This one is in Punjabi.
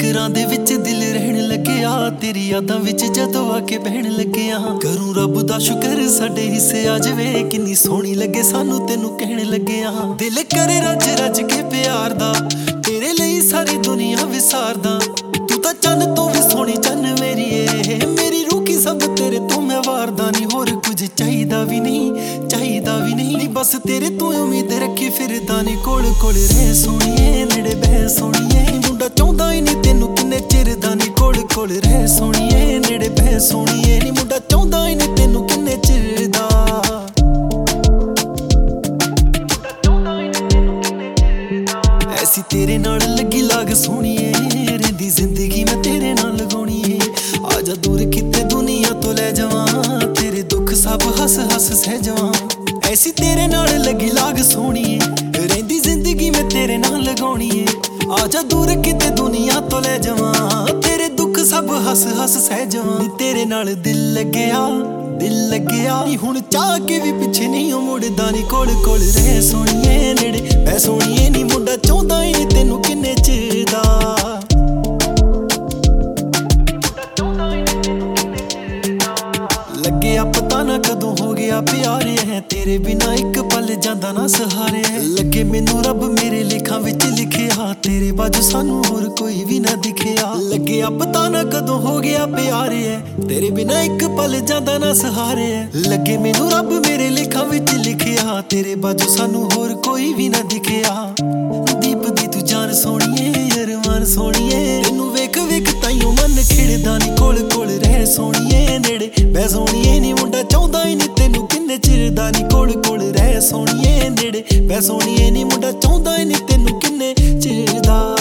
ਫਿਕਰਾਂ ਦੇ ਵਿੱਚ ਦਿਲ ਰਹਿਣ ਲੱਗਿਆ, ਤੇਰੀ ਯਾਦਾਂ ਵਿੱਚ ਜਦੋਂ ਆ ਕੇ ਬਹਿਣ ਲੱਗਿਆ। ਕਰੂੰ ਰੱਬ ਦਾ ਸ਼ੁਕਰ ਸਾਡੇ ਹਿੱਸੇ ਆ ਜਾਵੇ, ਕਿੰਨੀ ਸੋਹਣੀ ਲੱਗੇ ਸਾਨੂੰ ਤੈਨੂੰ ਕਹਿਣ ਲੱਗਿਆ। ਦਿਲ ਕਰੇ ਰੱਜ ਰੱਜ ਕੇ ਪਿਆਰ ਦਾ, ਤੇਰੇ ਲਈ ਸਾਰੀ ਦੁਨੀਆ ਵਿਸਾਰਦਾ। ਤੂੰ ਤਾਂ ਚੰਨ ਤੋਂ ਵੀ ਸੋਹਣੀ ਚੰਨ ਮੇਰੀ ਏ, ਮੇਰੀ ਰੂਹ ਕੀ ਸਭ ਤੇਰੇ ਤੋਂ ਮੈਂ ਵਾਰਦਾ ਨੀ। ਹੋਰ ਕੁਝ ਚਾਹੀਦਾ ਵੀ ਨਹੀਂ, ਚਾਹੀਦਾ ਵੀ ਨਹੀਂ, ਬਸ ਤੇਰੇ ਤੋਂ ਉਮੀਦ ਰੱਖੀ ਫਿਰਦਾ ਨੀ। ਕੋਲ ਕੋਲ ਰਹਿ ਸੋਹਣੀਏ, ਨੇੜੇ ਬਹਿ ਸੋਹਣੀਏ, ਮੁੰਡਾ ਚਾਹੁੰਦਾ ਹੀ ਨਹੀਂ ਤੈਨੂੰ ਕਿੰਨੇ ਚਿਰ ਦਾ ਨੀ। ਕੋਲ ਕੋਲ ਰਹਿ ਸੋਹਣੀਏ, ਨੇੜੇ ਬਹਿ ਸੋਹਣੀਏ, ਨੀ ਮੁੰਡਾ ਚਾਹੁੰਦਾ ਹੀ ਨਹੀਂ ਤੈਨੂੰ ਕਿੰਨੇ ਚਿਰ ਦਾ। ਐਸੀ ਤੇਰੇ ਨਾਲ ਲੱਗੀ ਲਾਗ ਸੋਹਣੀਏ, ਰਹਿੰਦੀ ਜ਼ਿੰਦਗੀ ਮੈਂ ਤੇਰੇ ਨਾਲ ਲਗਾਉਣੀ ਏ। ਆਜਾ ਦੂਰ ਕਿਤੇ ਦੁਨੀਆ ਤੋਂ ਲੈ ਜਾਵਾਂ, ਤੇਰੇ ਦੁੱਖ ਸਭ ਹੱਸ ਹੱਸ ਸਹਿ ਜਾਵਾਂ। ਐਸੀ ਤੇਰੇ ਨਾਲ ਲੱਗੀ ਲਾਗ ਸੋਹਣੀਏ, ਰਹਿੰਦੀ ਜ਼ਿੰਦਗੀ ਮੈਂ ਤੇਰੇ ਨਾਲ ਲਗਾਉਣੀ ਏ। ਆਜਾ ਦੂਰ ਕਿਤੇ ਦੁਨੀਆ ਤੋਂ ਲੈ ਜਾਵਾਂ, ਤੇਰੇ ਦੁੱਖ ਸਭ ਹੱਸ ਹੱਸ ਸਹਿ ਜਾਵਾਂ। ਨੀ ਤੇਰੇ ਨਾਲ ਦਿਲ ਲੱਗਿਆ, ਦਿਲ ਲੱਗਿਆ ਨੀ, ਹੁਣ ਚਾਹ ਕੇ ਵੀ ਪਿੱਛੇ ਨਹੀਂ ਉਹ ਮੁੜਦਾ ਨੀ। ਕੋਲ ਕੋਲ ਰਹਿ ਸੋਹਣੀਏ, ਨੇੜੇ ਬਹਿ ਸੋਹਣੀਏ, ਨੀ ਮੁੰਡਾ ਚਾਹੁੰਦਾ ਹੀ ਨਹੀਂ ਤੈਨੂੰ ਕਿੰਨੇ ਚਿਰ ਦਾ। ਲੱਗਿਆ ਪਤਾ ਨਾ ਕਦੋਂ ਹੋ ਗਿਆ ਪਿਆਰੇ ਹੈ, ਤੇਰੇ ਬਿਨਾ ਇੱਕ ਪਲ ਜਾਂਦਾ ਨਾ ਸਹਾਰੇ। ਲੱਗੇ ਮੈਨੂੰ ਰੱਬ ਮੇਰੇ ਲੇਖਾਂ ਵਿੱਚ ਲਿਖਿਆ, ਤੇਰੇ ਬਾਝੋਂ ਸਾਨੂੰ ਹੋਰ ਕੋਈ ਵੀ ਨਾ ਦਿਖਿਆ। ਲੱਗਿਆ ਪਤਾ ਨਾ ਕਦੋਂ ਹੋ ਗਿਆ ਪਿਆਰੇ ਹੈ, ਤੇਰੇ ਬਿਨਾ ਇੱਕ ਪਲ ਜਾਂਦਾ ਨਾ ਸਹਾਰੇ। ਲੱਗੇ ਮੈਨੂੰ ਰੱਬ ਮੇਰੇ ਲੇਖਾਂ ਵਿੱਚ ਲਿਖਿਆ, ਤੇਰੇ ਬਾਝੋਂ ਸਾਨੂੰ ਹੋਰ ਕੋਈ ਵੀ ਨਾ ਦਿਖਿਆ। ਦੀਪ ਦੀ ਤੂੰ ਜਾਨ ਸੋਹਣੀਏ, ਅਰਮਾਨ ਸੋਹਣੀਏ, ਤੈਨੂੰ ਵੇਖ ਵੇਖ ਤਾਈਓ ਮਨ ਖਿੜਦਾ ਨੀ। ਕੋਲ ਕੋਲ ਰਹਿ ਸੋਹਣੀਏ, ਨੇੜੇ ਬਹਿ ਸੋਹਣੀਏ, ਨੀ ਮੁੰਡਾ ਚਾਹੁੰਦਾ ਹੀ ਨਹੀਂ ਤੈਨੂੰ ਕਿੰਨੇ ਚਿਰ ਦਾ ਨੀ। ਕੋਲ ਕੋਲ ਰਹਿ ਸੋਹਣੀਏ, ਨੇੜੇ ਬਹਿ ਸੋਹਣੀਏ, ਨੀ ਮੁੰਡਾ ਚਾਹੁੰਦਾ ਹੀ ਨਹੀਂ ਤੈਨੂੰ ਕਿੰਨੇ ਚਿਰ ਦਾ।